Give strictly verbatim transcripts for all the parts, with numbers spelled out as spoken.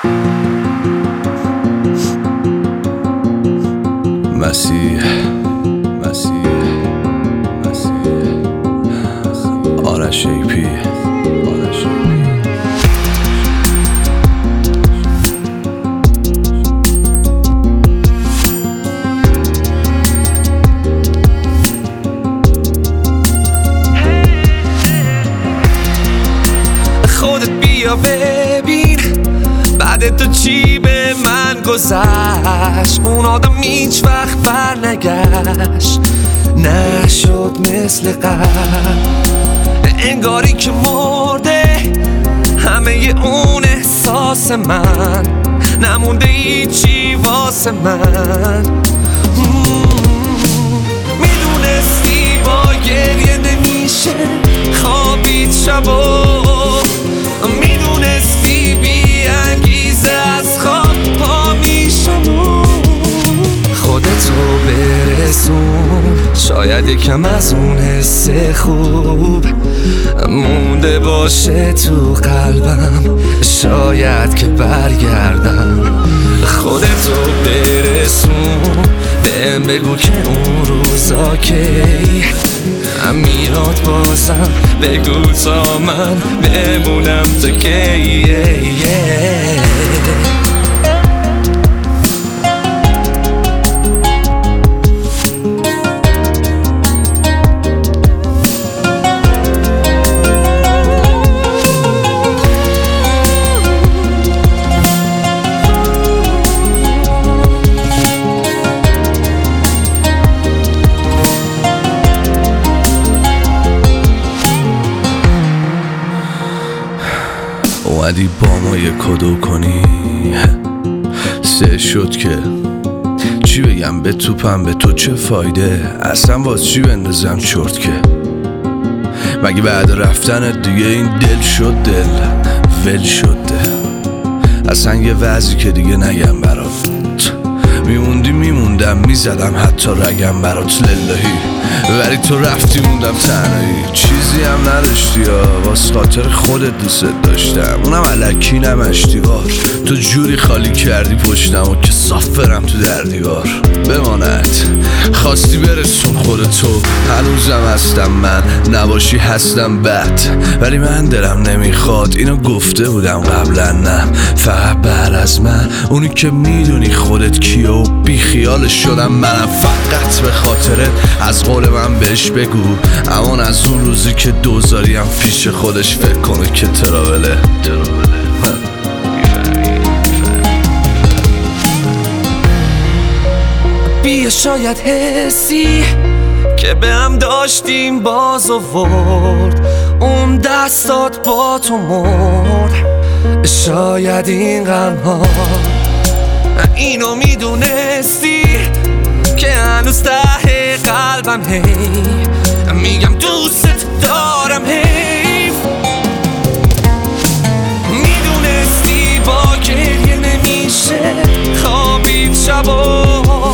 مسیح مسیح مسیح آرش ای پی آرش ای پی خودت بیا ببین بعد تو چی به من گذشت. اون آدم هیچ وقت بر نگشت، نشد مثل قبل، انگاری که مرده همه اون احساس من، نمونده هیچی واسه من. میدونستی با گریه نمیشه خوابید شبا، میدونستی بی انگیزه از خواب پا میشم. خودتو برسون، شاید یکم از اون حس خوب مونده باشه تو قلبم، شاید که برگردم. خودتو برسون، بهم بگو که اون روزا کی میاد بازم، بگو تا من بمونم تا کی. اومدی با ما یه کدو کنی، سه شد که چی بگم به توپم، به تو چه فایده، اصلا باز چی بندازم چرت که. مگه بعد رفتن دیگه این دل شد دل ول شد دل. اصلا یه وضعی که دیگه نگم برات، میموندی میموندم میزدم حتی رگم برات للهی، ولی تو رفتی موندم تنهایی. چیزی هم نداشتی یا واس خاطر خودت دوست داشتم، اونم الکی نمشتیوار. تو جوری خالی کردی پشتم و که صاف برم تو در دیوار. بماند خواستی برسون خودتو، هنوزم هستم من، نباشی هستم بد، ولی من دلم نمیخواد اینو گفته بودم قبلا. نه فقط بعد از من اونی که میدونی خودت کیه و بی خیالش شدم منم، فقط به خاطرت از قول من بهش بگو امان از اون روزی که دوزاریم پیش خودش فکر کنه که تراوله تراوله. بیا شاید حسی که به هم داشتیم باز آورد، اون دستات با تو مرد. شاید این غمها اینو میدونستی که هنوز ته قلبم هی میگم دوست دارم. هی میدونستی با گریه نمیشه خوابید شبا،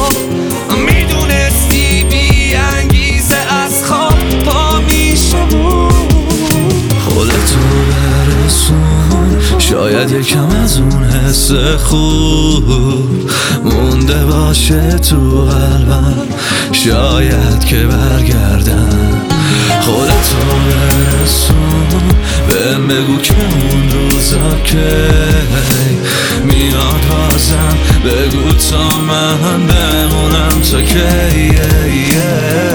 میدونستی بی انگیزه از خواب پا میشم. خودتو برسون، شاید یکم از اون حس خوب مونده باشه تو قلبم، شاید که برگردم. خودتو برسون، بهم بگو که اون روزا که میاد بازم، بگو تا من بمونم تا کی.